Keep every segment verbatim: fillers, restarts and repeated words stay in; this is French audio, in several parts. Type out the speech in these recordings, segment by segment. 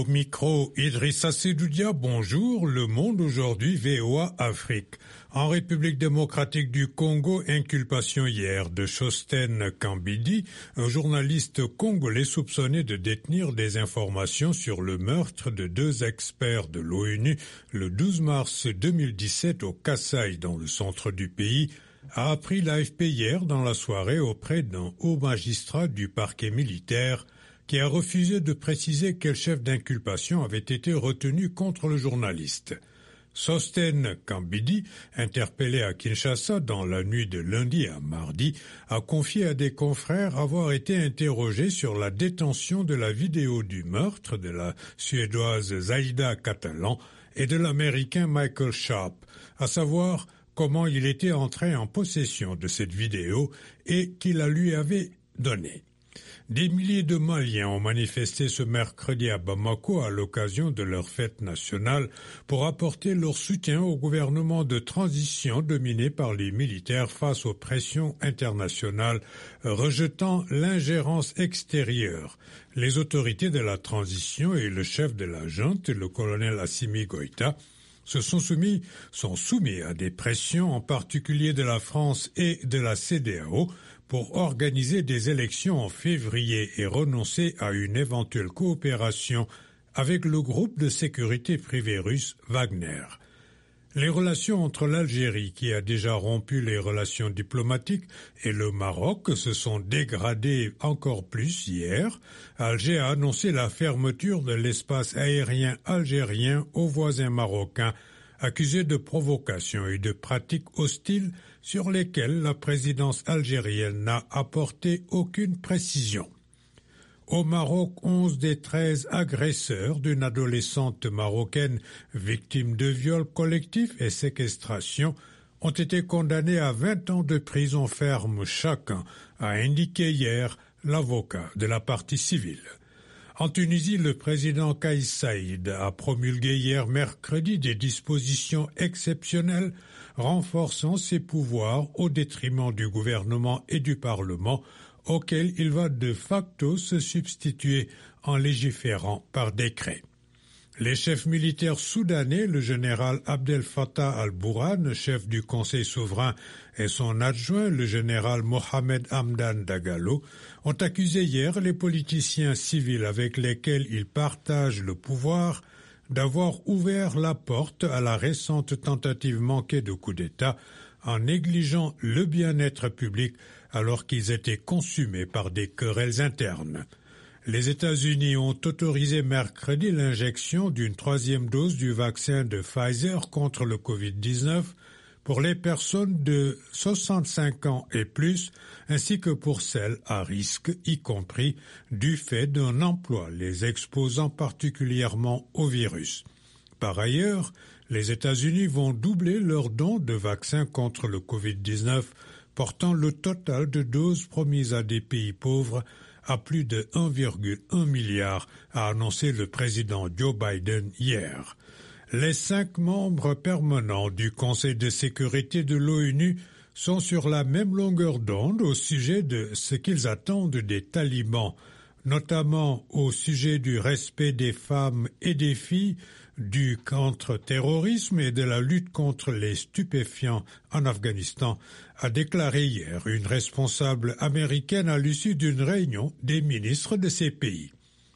Au micro, Idrissa Sedoudia, bonjour. Le Monde aujourd'hui, V O A Afrique. En République démocratique du Congo, inculpation hier de Sostène Kambidi, un journaliste congolais soupçonné de détenir des informations sur le meurtre de deux experts de l'ONU le douze mars deux mille dix-sept au Kasaï, dans le centre du pays, a appris l'A F P hier dans la soirée auprès d'un haut magistrat du parquet militaire qui a refusé de préciser quel chef d'inculpation avait été retenu contre le journaliste. Sostène Kambidi, interpellé à Kinshasa dans la nuit de lundi à mardi, a confié à des confrères avoir été interrogé sur la détention de la vidéo du meurtre de la Suédoise Zaïda Catalan et de l'Américain Michael Sharp, à savoir comment il était entré en possession de cette vidéo et qui la lui avait donnée. Des milliers de Maliens ont manifesté ce mercredi à Bamako à l'occasion de leur fête nationale pour apporter leur soutien au gouvernement de transition dominé par les militaires face aux pressions internationales, rejetant l'ingérence extérieure. Les autorités de la transition et le chef de la junte, le colonel Assimi Goïta, se sont soumis, sont soumis à des pressions, en particulier de la France et de la C E D E A O, pour organiser des élections en février et renoncer à une éventuelle coopération avec le groupe de sécurité privé russe Wagner. Les relations entre l'Algérie, qui a déjà rompu les relations diplomatiques, et le Maroc se sont dégradées encore plus hier. Alger a annoncé la fermeture de l'espace aérien algérien aux voisins marocains, accusés de provocation et de pratiques hostiles sur lesquelles la présidence algérienne n'a apporté aucune précision. Au Maroc, onze des treize agresseurs d'une adolescente marocaine victime de viol collectif et séquestration ont été condamnés à vingt ans de prison ferme chacun, a indiqué hier l'avocat de la partie civile. En Tunisie, le président Kais Saïed a promulgué hier mercredi des dispositions exceptionnelles renforçant ses pouvoirs au détriment du gouvernement et du Parlement, auquel il va de facto se substituer en légiférant par décret. Les chefs militaires soudanais, le général Abdel Fattah al-Bourhan, chef du Conseil souverain, et son adjoint, le général Mohamed Hamdan Dagalo, ont accusé hier les politiciens civils avec lesquels ils partagent le pouvoir d'avoir ouvert la porte à la récente tentative manquée de coup d'État en négligeant le bien-être public alors qu'ils étaient consumés par des querelles internes. Les États-Unis ont autorisé mercredi l'injection d'une troisième dose du vaccin de Pfizer contre le covid dix-neuf pour les personnes de soixante-cinq ans et plus, ainsi que pour celles à risque, y compris du fait d'un emploi les exposant particulièrement au virus. Par ailleurs, les États-Unis vont doubler leur don de vaccins contre le covid dix-neuf, portant le total de doses promises à des pays pauvres à plus de un virgule un milliard, a annoncé le président Joe Biden hier. Les cinq membres permanents du Conseil de sécurité de l'ONU sont sur la même longueur d'onde au sujet de ce qu'ils attendent des talibans, notamment au sujet du respect des femmes et des filles, du contre-terrorisme et de la lutte contre les stupéfiants en Afghanistan, a déclaré hier une responsable américaine à l'issue d'une réunion des ministres de ces pays.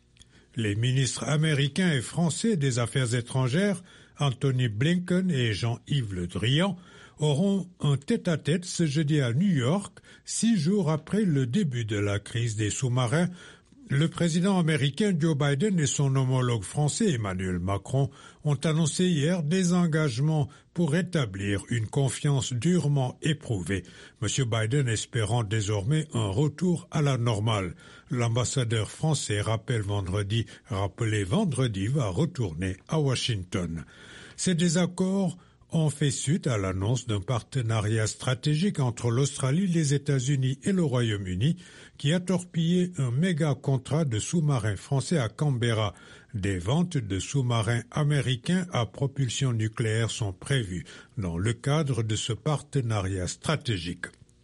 Les ministres américains et français des Affaires étrangères, Anthony Blinken et Jean-Yves Le Drian, auront un tête-à-tête ce jeudi à New York, six jours après le début de la crise des sous-marins. Le président américain Joe Biden et son homologue français Emmanuel Macron ont annoncé hier des engagements pour rétablir une confiance durement éprouvée, M. Biden espérant désormais un retour à la normale. L'ambassadeur français rappelle vendredi, rappelé vendredi va retourner à Washington. Ces désaccords ont fait suite à l'annonce d'un partenariat stratégique entre l'Australie, les États-Unis et le Royaume-Uni qui a torpillé un méga contrat de sous-marins français à Canberra. Des ventes de sous-marins américains à propulsion nucléaire sont prévues dans le cadre de ce partenariat stratégique.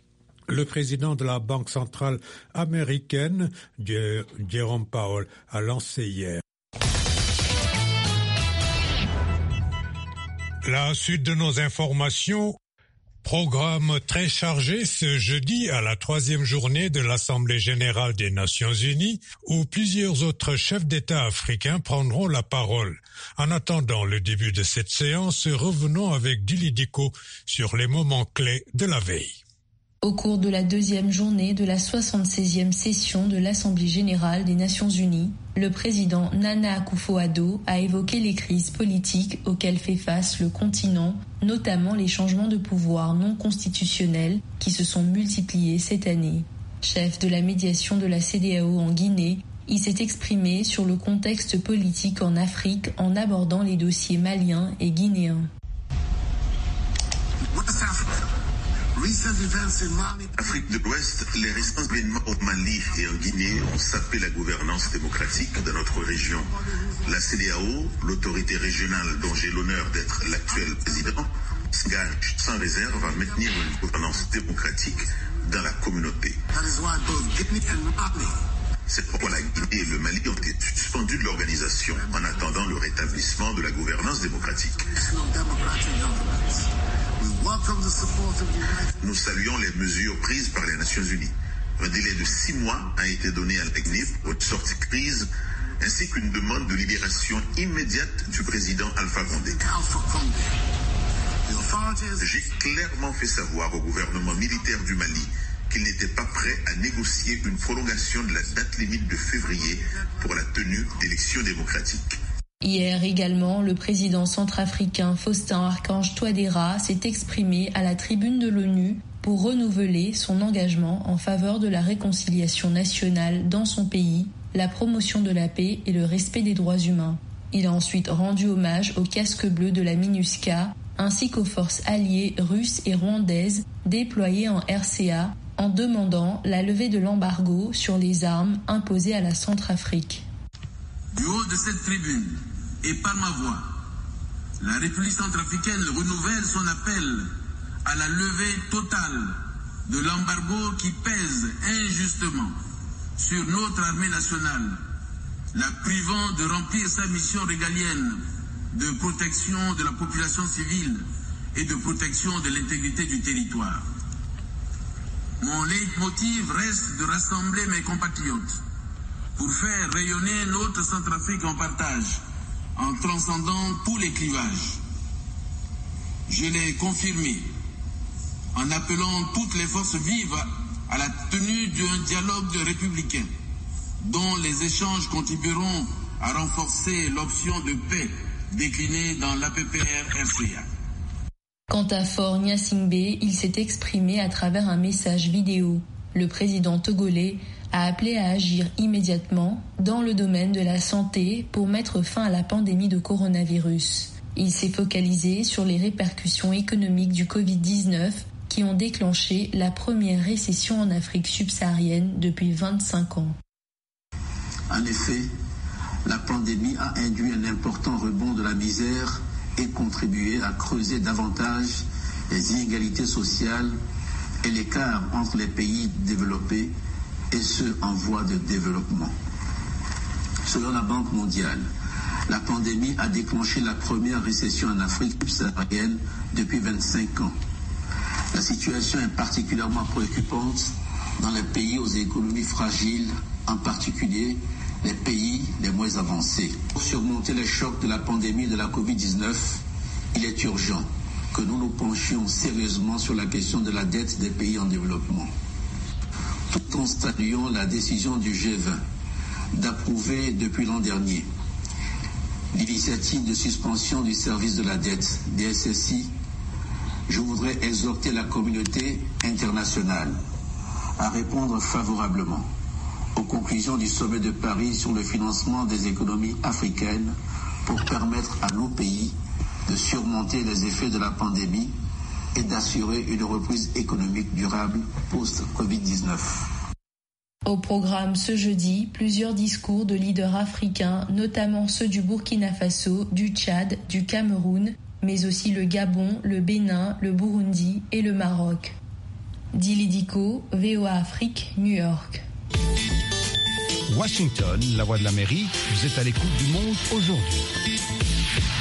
Le président de la Banque centrale américaine, Jerome Powell, a lancé hier La suite de nos informations. Programme très chargé ce jeudi à la troisième journée de l'Assemblée générale des Nations unies où plusieurs autres chefs d'État africains prendront la parole. En attendant le début de cette séance, revenons avec Dili Diko sur les moments clés de la veille. Au cours de la deuxième journée de la soixante-seizième session de l'Assemblée générale des Nations unies, le président Nana Akufo-Addo a évoqué les crises politiques auxquelles fait face le continent, notamment les changements de pouvoir non constitutionnels qui se sont multipliés cette année. Chef de la médiation de la C E D E A O en Guinée, il s'est exprimé sur le contexte politique en Afrique en abordant les dossiers maliens et guinéens. Afrique de l'Ouest, les récents événements au Mali et en Guinée ont sapé la gouvernance démocratique de notre région. La C E D E A O, l'autorité régionale dont j'ai l'honneur d'être l'actuel président, s'engage sans réserve à maintenir une gouvernance démocratique dans la communauté. C'est pourquoi la Guinée et le Mali ont été suspendus de l'organisation en attendant le rétablissement de la gouvernance démocratique. Nous saluons les mesures prises par les Nations Unies. Un délai de six mois a été donné à la Guinée pour une sortie de crise, ainsi qu'une demande de libération immédiate du président Alpha Condé. J'ai clairement fait savoir au gouvernement militaire du Mali qu'il n'était pas prêt à négocier une prolongation de la date limite de février pour la tenue d'élections démocratiques. Hier également, le président centrafricain Faustin Archange Touadéra s'est exprimé à la tribune de l'ONU pour renouveler son engagement en faveur de la réconciliation nationale dans son pays, la promotion de la paix et le respect des droits humains. Il a ensuite rendu hommage aux casques bleus de la MINUSCA ainsi qu'aux forces alliées russes et rwandaises déployées en R C A en demandant la levée de l'embargo sur les armes imposées à la Centrafrique. Du haut de cette tribune et par ma voix, la République centrafricaine renouvelle son appel à la levée totale de l'embargo qui pèse injustement sur notre armée nationale, la privant de remplir sa mission régalienne de protection de la population civile et de protection de l'intégrité du territoire. Mon leitmotiv reste de rassembler mes compatriotes pour faire rayonner notre Centrafrique en partage, en transcendant tous les clivages. Je l'ai confirmé en appelant toutes les forces vives à la tenue d'un dialogue républicain dont les échanges contribueront à renforcer l'option de paix déclinée dans l'A P P R R C A. Quant à Faure Gnassingbé, il s'est exprimé à travers un message vidéo. Le président togolais a appelé à agir immédiatement dans le domaine de la santé pour mettre fin à la pandémie de coronavirus. Il s'est focalisé sur les répercussions économiques du covid dix-neuf qui ont déclenché la première récession en Afrique subsaharienne depuis vingt-cinq ans. En effet, la pandémie a induit un important rebond de la misère et contribué à creuser davantage les inégalités sociales et l'écart entre les pays développés et ceux en voie de développement. Selon la Banque mondiale, la pandémie a déclenché la première récession en Afrique subsaharienne depuis vingt-cinq ans. La situation est particulièrement préoccupante dans les pays aux économies fragiles, en particulier les pays les moins avancés. Pour surmonter les chocs de la pandémie de la covid dix-neuf, il est urgent que nous nous penchions sérieusement sur la question de la dette des pays en développement. Tout en saluant la décision du G vingt d'approuver depuis l'an dernier l'initiative de suspension du service de la dette, D S S I, je voudrais exhorter la communauté internationale à répondre favorablement aux conclusions du sommet de Paris sur le financement des économies africaines pour permettre à nos pays de surmonter les effets de la pandémie et d'assurer une reprise économique durable post-covid dix-neuf. Au programme ce jeudi, plusieurs discours de leaders africains, notamment ceux du Burkina Faso, du Tchad, du Cameroun, mais aussi le Gabon, le Bénin, le Burundi et le Maroc. Dili Diko, V O A Afrique, New York. Washington, la voix de l'Amérique, vous êtes à l'écoute du monde aujourd'hui.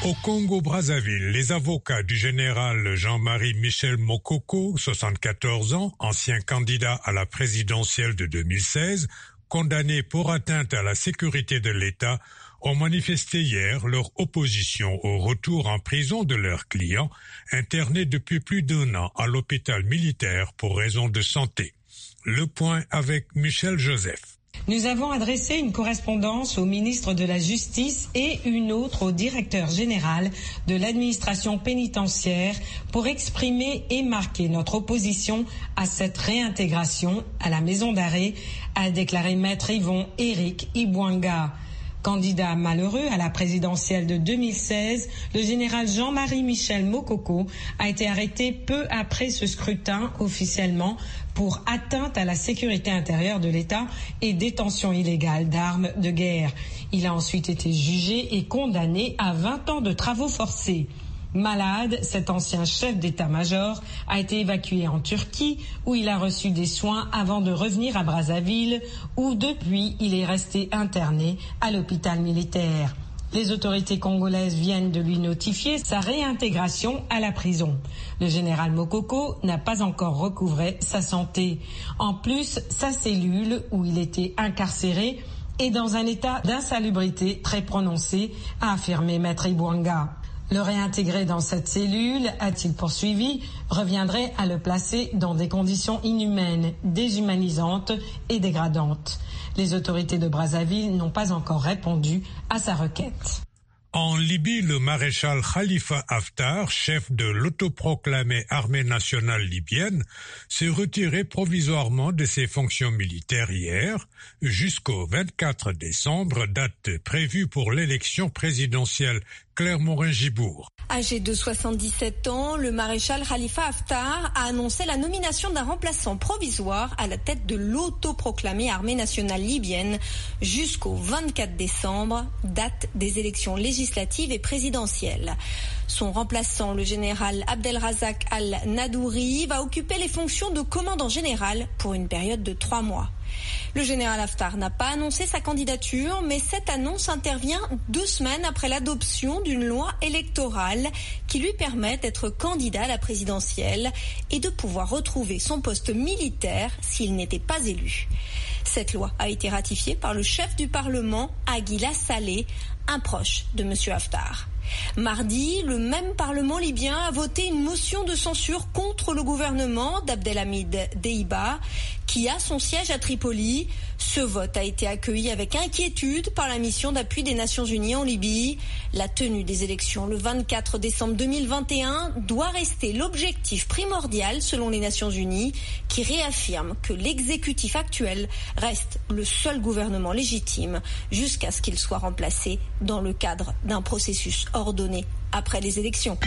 Au Congo-Brazzaville, les avocats du général Jean-Marie Michel Mokoko, soixante-quatorze ans, ancien candidat à la présidentielle de deux mille seize, condamné pour atteinte à la sécurité de l'État, ont manifesté hier leur opposition au retour en prison de leur client, interné depuis plus d'un an à l'hôpital militaire pour raison de santé. Le point avec Michel Joseph. Nous avons adressé une correspondance au ministre de la Justice et une autre au directeur général de l'administration pénitentiaire pour exprimer et marquer notre opposition à cette réintégration à la maison d'arrêt, a déclaré maître Yvon Éric Ibouanga. Candidat malheureux à la présidentielle de deux mille seize, le général Jean-Marie Michel Mokoko a été arrêté peu après ce scrutin officiellement pour atteinte à la sécurité intérieure de l'État et détention illégale d'armes de guerre. Il a ensuite été jugé et condamné à vingt ans de travaux forcés. Malade, cet ancien chef d'état-major a été évacué en Turquie où il a reçu des soins avant de revenir à Brazzaville où depuis il est resté interné à l'hôpital militaire. Les autorités congolaises viennent de lui notifier sa réintégration à la prison. Le général Mokoko n'a pas encore recouvré sa santé. En plus, sa cellule où il était incarcéré est dans un état d'insalubrité très prononcé, a affirmé maître Ibouanga. Le réintégrer dans cette cellule, a-t-il poursuivi, reviendrait à le placer dans des conditions inhumaines, déshumanisantes et dégradantes. Les autorités de Brazzaville n'ont pas encore répondu à sa requête. En Libye, le maréchal Khalifa Haftar, chef de l'autoproclamée armée nationale libyenne, s'est retiré provisoirement de ses fonctions militaires hier, jusqu'au vingt-quatre décembre, date prévue pour l'élection présidentielle. Claire Morin-Gibourg. Âgé de soixante-dix-sept ans, le maréchal Khalifa Haftar a annoncé la nomination d'un remplaçant provisoire à la tête de l'autoproclamée armée nationale libyenne jusqu'au vingt-quatre décembre, date des élections législatives et présidentielles. Son remplaçant, le général Abdelrazak al-Nadouri, va occuper les fonctions de commandant général pour une période de trois mois. Le général Haftar n'a pas annoncé sa candidature, mais cette annonce intervient deux semaines après l'adoption d'une loi électorale qui lui permet d'être candidat à la présidentielle et de pouvoir retrouver son poste militaire s'il n'était pas élu. Cette loi a été ratifiée par le chef du Parlement, Aguila Saleh, un proche de M. Haftar. Mardi, le même Parlement libyen a voté une motion de censure contre le gouvernement d'Abdelhamid Deiba, qui a son siège à Tripoli. Ce vote a été accueilli avec inquiétude par la mission d'appui des Nations Unies en Libye. La tenue des élections le vingt-quatre décembre deux mille vingt et un doit rester l'objectif primordial selon les Nations Unies, qui réaffirment que l'exécutif actuel reste le seul gouvernement légitime jusqu'à ce qu'il soit remplacé dans le cadre d'un processus ordonné après les élections.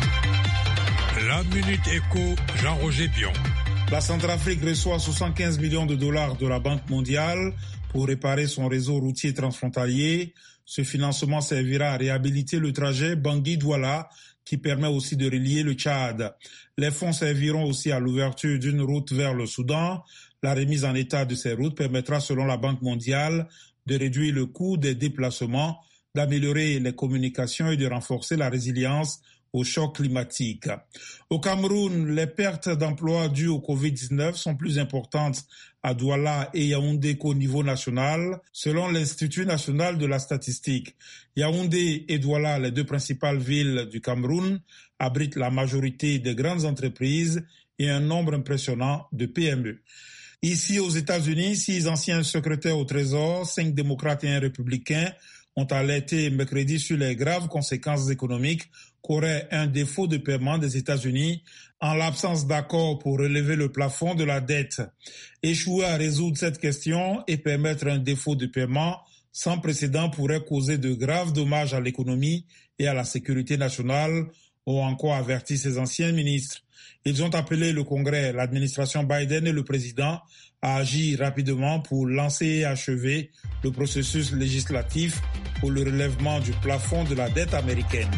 La Minute Éco, Jean-Roger Bion. La Centrafrique reçoit soixante-quinze millions de dollars de la Banque mondiale pour réparer son réseau routier transfrontalier. Ce financement servira à réhabiliter le trajet Bangui-Douala qui permet aussi de relier le Tchad. Les fonds serviront aussi à l'ouverture d'une route vers le Soudan. La remise en état de ces routes permettra, selon la Banque mondiale, de réduire le coût des déplacements, d'améliorer les communications et de renforcer la résilience au choc climatique. Au Cameroun, les pertes d'emplois dues au covid dix-neuf sont plus importantes à Douala et Yaoundé qu'au niveau national, selon l'Institut national de la statistique. Yaoundé et Douala, les deux principales villes du Cameroun, abritent la majorité des grandes entreprises et un nombre impressionnant de P M E. Ici, aux États-Unis, six anciens secrétaires au Trésor, cinq démocrates et un républicain, ont alerté mercredi sur les graves conséquences économiques qu'aurait un défaut de paiement des États-Unis en l'absence d'accord pour relever le plafond de la dette. Échouer à résoudre cette question et permettre un défaut de paiement sans précédent pourrait causer de graves dommages à l'économie et à la sécurité nationale, ont encore averti ces anciens ministres. Ils ont appelé le Congrès, l'administration Biden et le président à agir rapidement pour lancer et achever le processus législatif pour le relèvement du plafond de la dette américaine.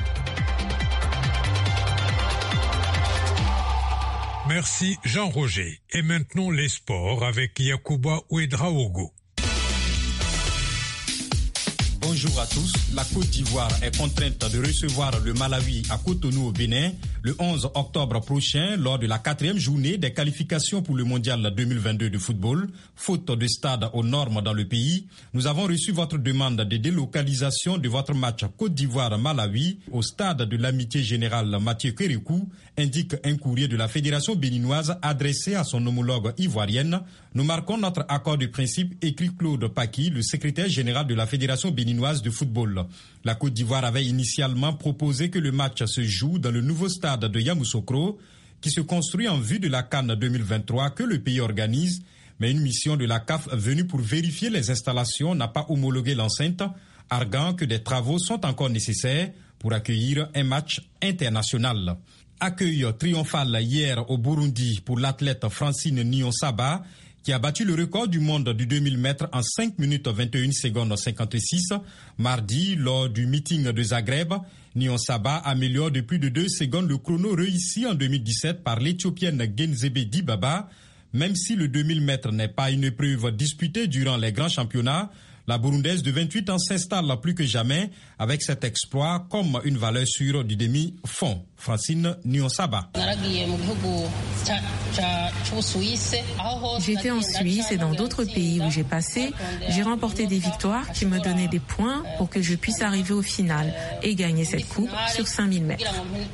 Merci Jean-Roger. Et maintenant les sports avec Yacouba Ouedraogo. Bonjour. Bonjour à tous. La Côte d'Ivoire est contrainte de recevoir le Malawi à Cotonou au Bénin le onze octobre prochain lors de la quatrième journée des qualifications pour le mondial deux mille vingt-deux de football. Faute de stade aux normes dans le pays, nous avons reçu votre demande de délocalisation de votre match Côte d'Ivoire-Malawi au stade de l'Amitié Générale Mathieu Kérékou, indique un courrier de la Fédération béninoise adressé à son homologue ivoirienne. Nous marquons notre accord de principe, écrit Claude Paki, le secrétaire général de la Fédération béninoise de football. La Côte d'Ivoire avait initialement proposé que le match se joue dans le nouveau stade de Yamoussoukro, qui se construit en vue de la CAN deux mille vingt-trois que le pays organise, mais une mission de la C A F venue pour vérifier les installations n'a pas homologué l'enceinte, arguant que des travaux sont encore nécessaires pour accueillir un match international. Accueil triomphal hier au Burundi pour l'athlète Francine Niyonsaba, qui a battu le record du monde du deux mille mètres en cinq minutes vingt et une secondes cinquante-six. Mardi, lors du meeting de Zagreb, Niyonsaba améliore de plus de deux secondes le chrono réussi en deux mille dix-sept par l'Éthiopienne Genzebe Dibaba. Même si le deux mille mètres n'est pas une épreuve disputée durant les grands championnats, la Burundaise de vingt-huit ans s'installe plus que jamais avec cet exploit comme une valeur sûre du demi-fond. Francine Niyonsaba. J'étais en Suisse et dans d'autres pays où j'ai passé, j'ai remporté des victoires qui me donnaient des points pour que je puisse arriver au final et gagner cette coupe sur cinq mille mètres.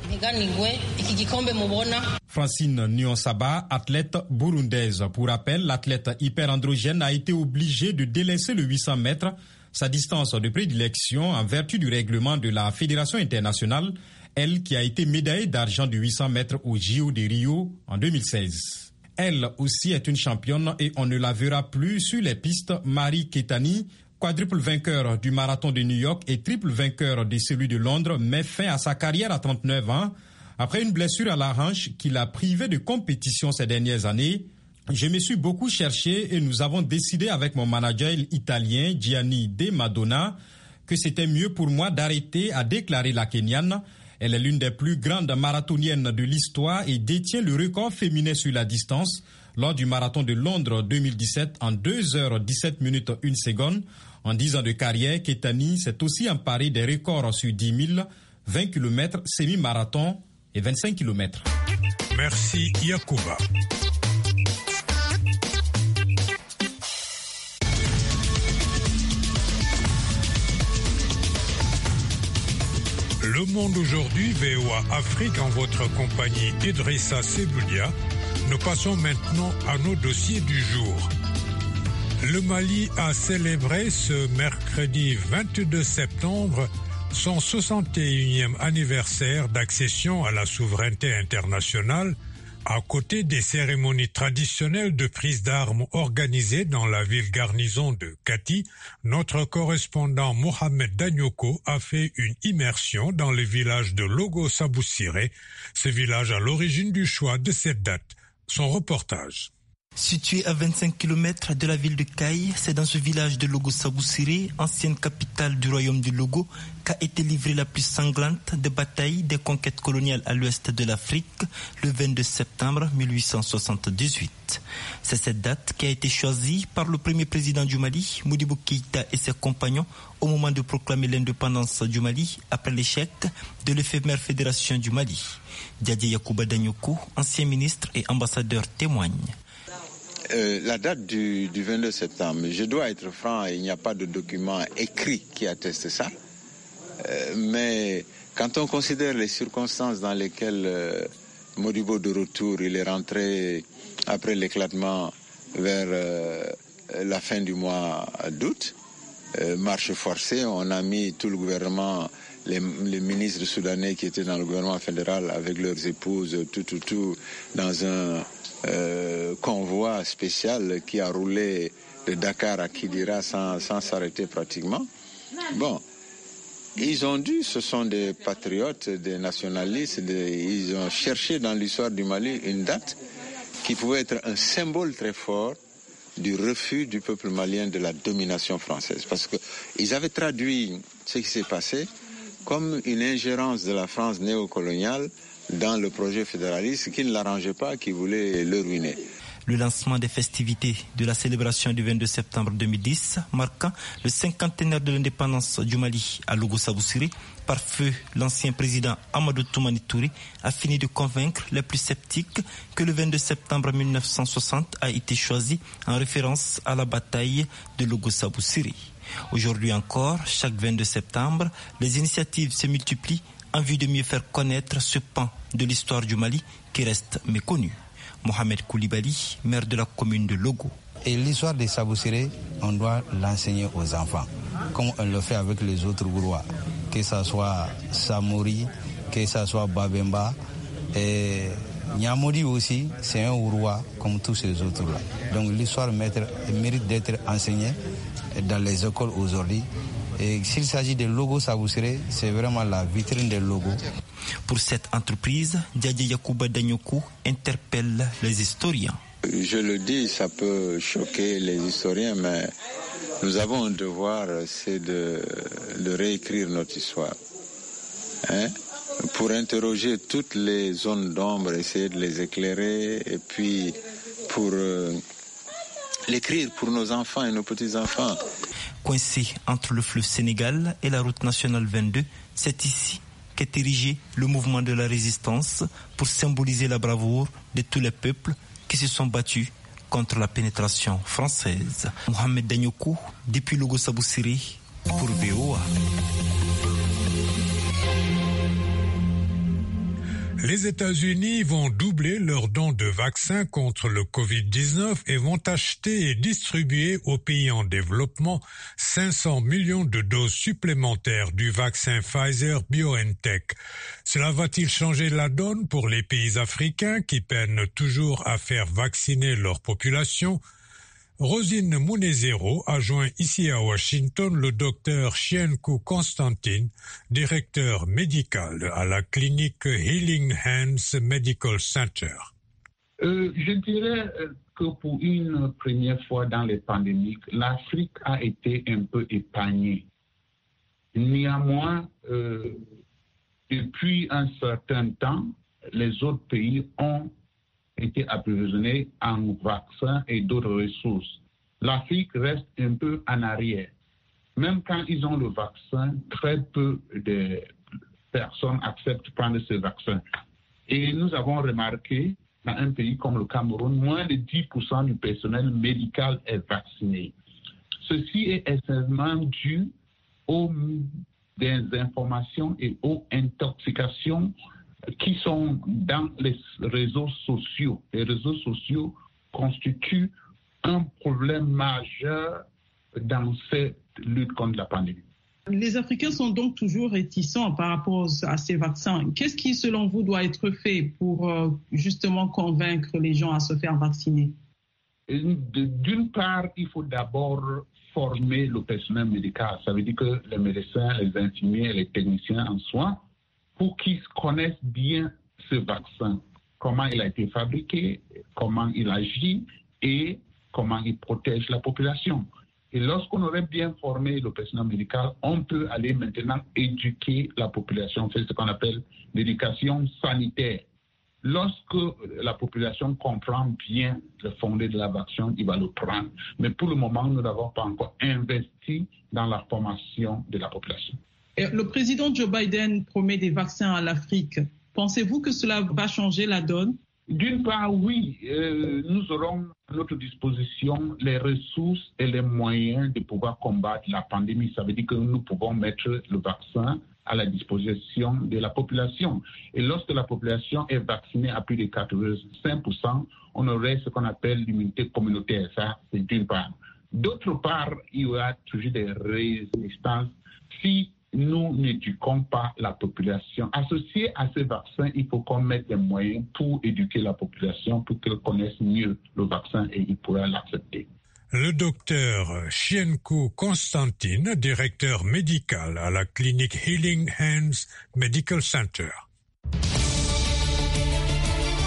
Francine Niyonsaba, athlète burundaise. Pour rappel, l'athlète hyperandrogène a été obligée de délaisser le huit cents mètres, sa distance de prédilection en vertu du règlement de la Fédération internationale, elle qui a été médaillée d'argent du huit cents mètres au J O de Rio en deux mille seize. Elle aussi est une championne et on ne la verra plus sur les pistes. Marie Ketani, quadruple vainqueur du marathon de New York et triple vainqueur de celui de Londres, met fin à sa carrière à trente-neuf ans après une blessure à la hanche qui l'a privée de compétition ces dernières années. Je me suis beaucoup cherché et nous avons décidé avec mon manager italien Gianni De Madonna que c'était mieux pour moi d'arrêter, a déclaré la Kenyane. Elle est l'une des plus grandes marathoniennes de l'histoire et détient le record féminin sur la distance lors du marathon de Londres deux mille dix-sept en deux heures dix-sept minutes une seconde. En dix ans de carrière, Ketani s'est aussi emparé des records sur dix mille, vingt kilomètres, semi-marathon et vingt-cinq kilomètres. Merci Yacouba. Le Monde aujourd'hui, V O A Afrique, en votre compagnie Idrissa Seboulia. Nous passons maintenant à nos dossiers du jour. Le Mali a célébré ce mercredi vingt-deux septembre son soixante et unième anniversaire d'accession à la souveraineté internationale, à côté des cérémonies traditionnelles de prise d'armes organisées dans la ville garnison de Kati. Notre correspondant Mohamed Danyoko a fait une immersion dans le village de Logo-Saboussiré, ce village à l'origine du choix de cette date. Son reportage. Situé à vingt-cinq kilomètres de la ville de Kaï, c'est dans ce village de Logo-Saboussiré, ancienne capitale du royaume du Logo, qu'a été livrée la plus sanglante des batailles des conquêtes coloniales à l'ouest de l'Afrique le vingt-deux septembre mille huit cent soixante-dix-huit. C'est cette date qui a été choisie par le premier président du Mali, Modibo Keïta, et ses compagnons au moment de proclamer l'indépendance du Mali après l'échec de l'éphémère fédération du Mali. Diadje Yacouba Danyoko, ancien ministre et ambassadeur, témoigne. Euh, la date du, du vingt-deux septembre, je dois être franc, il n'y a pas de document écrit qui atteste ça. Euh, mais quand on considère les circonstances dans lesquelles euh, Modibo de retour, il est rentré après l'éclatement vers euh, la fin du mois d'août, euh, marche forcée, on a mis tout le gouvernement, les, les ministres soudanais qui étaient dans le gouvernement fédéral avec leurs épouses, tout, tout, tout, dans un Euh, convoi spécial qui a roulé de Dakar à Kidira sans, sans s'arrêter pratiquement. Bon, ils ont dû, ce sont des patriotes, des nationalistes, des, ils ont cherché dans l'histoire du Mali une date qui pouvait être un symbole très fort du refus du peuple malien de la domination française. Parce qu'ils avaient traduit ce qui s'est passé comme une ingérence de la France néocoloniale dans le projet fédéraliste qui ne l'arrangeait pas, qui voulait le ruiner. le lancement des festivités de la célébration du vingt-deux septembre deux mille dix, marquant le cinquantenaire de l'indépendance du Mali à Logo-Saboussiri, par feu l'ancien président Amadou Toumani Touré a fini de convaincre les plus sceptiques que le vingt-deux septembre mille neuf cent soixante a été choisi en référence à la bataille de Logo-Saboussiri. Aujourd'hui encore, chaque vingt-deux septembre, les initiatives se multiplient en vue de mieux faire connaître ce pan de l'histoire du Mali qui reste méconnu. Mohamed Koulibaly, maire de la commune de Logo. Et l'histoire des Saboussiré, on doit l'enseigner aux enfants, comme on le fait avec les autres Gourois, que ce soit Samouri, que ce soit Babemba, et Nyamori aussi, c'est un Gourois comme tous ces autres-là. Donc l'histoire mérite d'être enseignée dans les écoles aujourd'hui. Et s'il s'agit de Logo Saboussiré, c'est vraiment la vitrine des logos. Pour cette entreprise, Djadja Yacouba Danyokou interpelle les historiens. Je le dis, ça peut choquer les historiens, mais nous avons un devoir, c'est de, de réécrire notre histoire. Hein? Pour interroger toutes les zones d'ombre, essayer de les éclairer, et puis pour euh, l'écrire pour nos enfants et nos petits-enfants. Coincé entre le fleuve Sénégal et la route nationale vingt-deux, c'est ici qu'est érigé le mouvement de la résistance pour symboliser la bravoure de tous les peuples qui se sont battus contre la pénétration française. Mohamed Danyokou, depuis Logo-Saboussiri, pour V O A. Les États-Unis vont doubler leurs dons de vaccins contre le covid dix-neuf et vont acheter et distribuer aux pays en développement cinq cents millions de doses supplémentaires du vaccin Pfizer-BioNTech. Cela va-t-il changer la donne pour les pays africains qui peinent toujours à faire vacciner leur population? Rosine Mounezero a joint ici à Washington le docteur Chienkou Constantine, directeur médical à la clinique Healing Hands Medical Center. Euh, je dirais que pour une première fois dans les pandémies, l'Afrique a été un peu épargnée. Néanmoins, euh, depuis un certain temps, les autres pays ont été approvisionnés en vaccins et d'autres ressources. L'Afrique reste un peu en arrière. Même quand ils ont le vaccin, très peu de personnes acceptent de prendre ce vaccin. Et nous avons remarqué, dans un pays comme le Cameroun, moins de dix pour cent du personnel médical est vacciné. Ceci est essentiellement dû aux désinformations et aux intoxications qui sont dans les réseaux sociaux. Les réseaux sociaux constituent un problème majeur dans cette lutte contre la pandémie. Les Africains sont donc toujours réticents par rapport à ces vaccins. Qu'est-ce qui, selon vous, doit être fait pour euh, justement convaincre les gens à se faire vacciner? D'une part, il faut d'abord former le personnel médical. Ça veut dire que les médecins, les infirmiers, les techniciens en soins, pour qu'ils connaissent bien ce vaccin, comment il a été fabriqué, comment il agit et comment il protège la population. Et lorsqu'on aurait bien formé le personnel médical, on peut aller maintenant éduquer la population, c'est ce qu'on appelle l'éducation sanitaire. Lorsque la population comprend bien le fondé de la vaccin, il va le prendre. Mais pour le moment, nous n'avons pas encore investi dans la formation de la population. Le président Joe Biden promet des vaccins à l'Afrique. Pensez-vous que cela va changer la donne? D'une part, oui. Euh, nous aurons à notre disposition les ressources et les moyens de pouvoir combattre la pandémie. Ça veut dire que nous pouvons mettre le vaccin à la disposition de la population. Et lorsque la population est vaccinée à plus de quatre-vingt-cinq pour cent, on aurait ce qu'on appelle l'immunité communautaire. Ça, c'est d'une part. D'autre part, il y aura toujours des résistances si nous n'éduquons pas la population. Associé à ces vaccins, il faut qu'on mette des moyens pour éduquer la population, pour qu'elle connaisse mieux le vaccin et il pourra l'accepter. Le docteur Chienkou Constantine, directeur médical à la clinique Healing Hands Medical Center.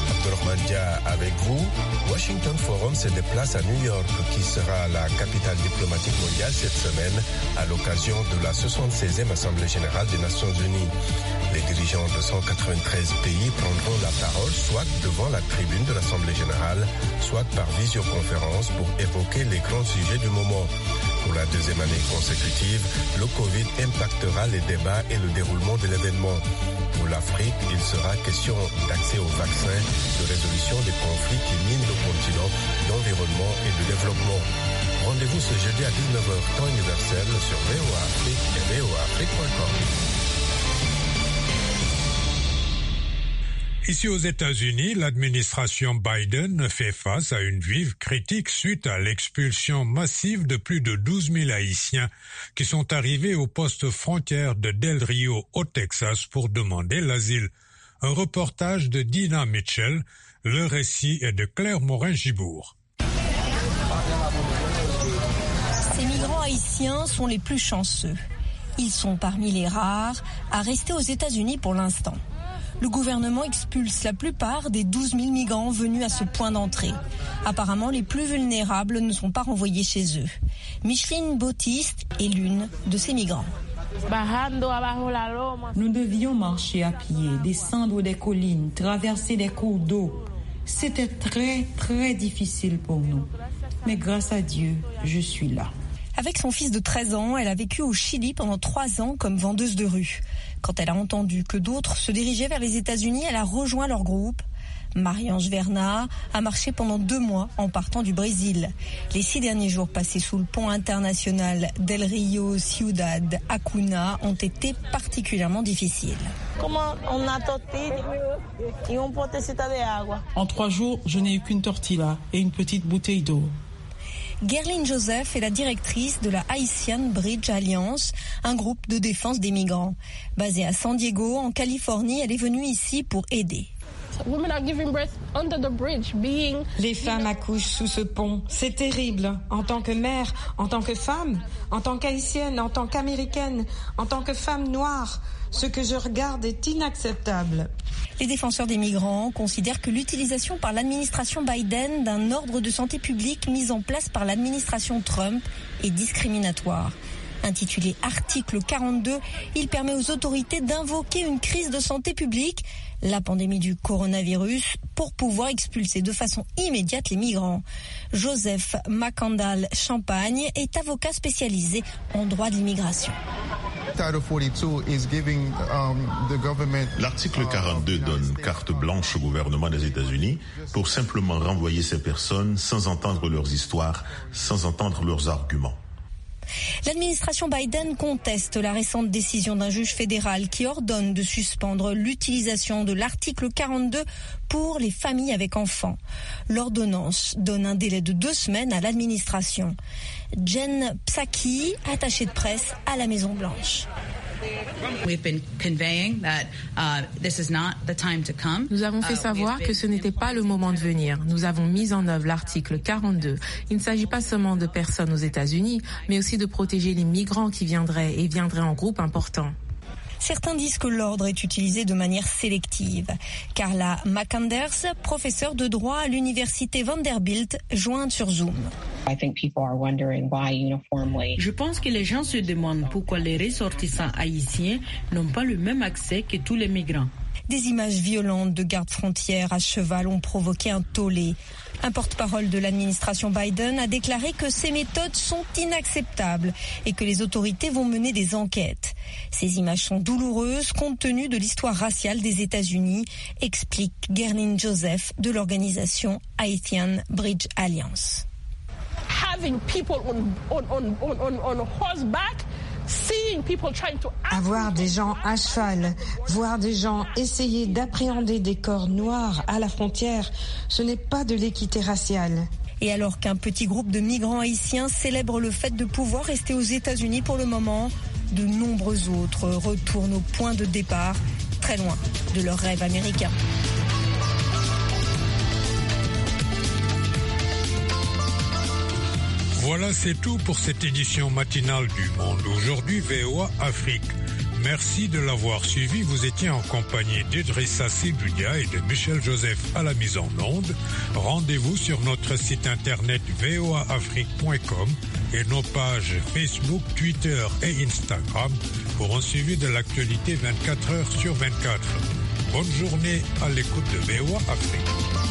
Mandia avec vous. Washington Forum se déplace à New York, qui sera la capitale diplomatique mondiale cette semaine à l'occasion de la soixante-seizième Assemblée générale des Nations unies. Les dirigeants de cent quatre-vingt-treize pays prendront la parole soit devant la tribune de l'Assemblée générale, soit par visioconférence pour évoquer les grands sujets du moment. Pour la deuxième année consécutive, le Covid impactera les débats et le déroulement de l'événement. Pour l'Afrique, il sera question d'accès aux vaccins, de résolution des conflits qui minent le continent, d'environnement et de développement. Rendez-vous ce jeudi à dix-neuf heures, temps universel, sur V O A Afrique et V O A Afrique point com. Ici aux États-Unis, l'administration Biden fait face à une vive critique suite à l'expulsion massive de plus de douze mille Haïtiens qui sont arrivés au poste frontière de Del Rio au Texas pour demander l'asile. Un reportage de Dina Mitchell, le récit est de Claire Morin-Gibourg. Ces migrants haïtiens sont les plus chanceux. Ils sont parmi les rares à rester aux États-Unis pour l'instant. Le gouvernement expulse la plupart des douze mille migrants venus à ce point d'entrée. Apparemment, les plus vulnérables ne sont pas renvoyés chez eux. Micheline Bautiste est l'une de ces migrants. Nous devions marcher à pied, descendre des collines, traverser des cours d'eau. C'était très, très difficile pour nous. Mais grâce à Dieu, je suis là. Avec son fils de treize ans, elle a vécu au Chili pendant trois ans comme vendeuse de rue. Quand elle a entendu que d'autres se dirigeaient vers les États-Unis, elle a rejoint leur groupe. Marie-Ange Vernat a marché pendant deux mois en partant du Brésil. Les six derniers jours passés sous le pont international Del Rio Ciudad Acuna ont été particulièrement difficiles. En trois jours, je n'ai eu qu'une tortilla et une petite bouteille d'eau. Gerline Joseph est la directrice de la Haitian Bridge Alliance, un groupe de défense des migrants. Basée à San Diego, en Californie, elle est venue ici pour aider. Les femmes accouchent sous ce pont. C'est terrible. En tant que mère, en tant que femme, en tant qu'haïtienne, en tant qu'américaine, en tant que femme noire, ce que je regarde est inacceptable. Les défenseurs des migrants considèrent que l'utilisation par l'administration Biden d'un ordre de santé publique mis en place par l'administration Trump est discriminatoire. Intitulé Article quarante-deux, il permet aux autorités d'invoquer une crise de santé publique, la pandémie du coronavirus, pour pouvoir expulser de façon immédiate les migrants. Joseph Macandal Champagne est avocat spécialisé en droit de l'immigration. L'article quarante-deux donne carte blanche au gouvernement des États-Unis pour simplement renvoyer ces personnes sans entendre leurs histoires, sans entendre leurs arguments. L'administration Biden conteste la récente décision d'un juge fédéral qui ordonne de suspendre l'utilisation de l'article quarante-deux pour les familles avec enfants. L'ordonnance donne un délai de deux semaines à l'administration. Jen Psaki, attachée de presse à la Maison-Blanche. Nous avons fait savoir que ce n'était pas le moment de venir. Nous avons mis en œuvre l'article quarante-deux. Il ne s'agit pas seulement de personnes aux États-Unis, mais aussi de protéger les migrants qui viendraient et viendraient en groupe important. Certains disent que l'ordre est utilisé de manière sélective. Carla McAnders, professeure de droit à l'université Vanderbilt, jointe sur Zoom. Je pense que les gens se demandent pourquoi les ressortissants haïtiens n'ont pas le même accès que tous les migrants. Des images violentes de gardes frontières à cheval ont provoqué un tollé. Un porte-parole de l'administration Biden a déclaré que ces méthodes sont inacceptables et que les autorités vont mener des enquêtes. Ces images sont douloureuses compte tenu de l'histoire raciale des États-Unis, explique Gerline Joseph de l'organisation Haitian Bridge Alliance. Having people on, on, on, on, on horseback, seeing people trying to... Avoir des gens à cheval, voir des gens essayer d'appréhender des corps noirs à la frontière, ce n'est pas de l'équité raciale. Et alors qu'un petit groupe de migrants haïtiens célèbre le fait de pouvoir rester aux États-Unis pour le moment, de nombreux autres retournent au point de départ, très loin de leur rêve américain. Voilà, c'est tout pour cette édition matinale du Monde Aujourd'hui V O A Afrique. Merci de l'avoir suivi. Vous étiez en compagnie d'Idrissa Sidoudia et de Michel Joseph à la mise en onde. Rendez-vous sur notre site internet v o a afrique point com et nos pages Facebook, Twitter et Instagram pour un suivi de l'actualité vingt-quatre heures sur vingt-quatre. Bonne journée à l'écoute de V O A Afrique.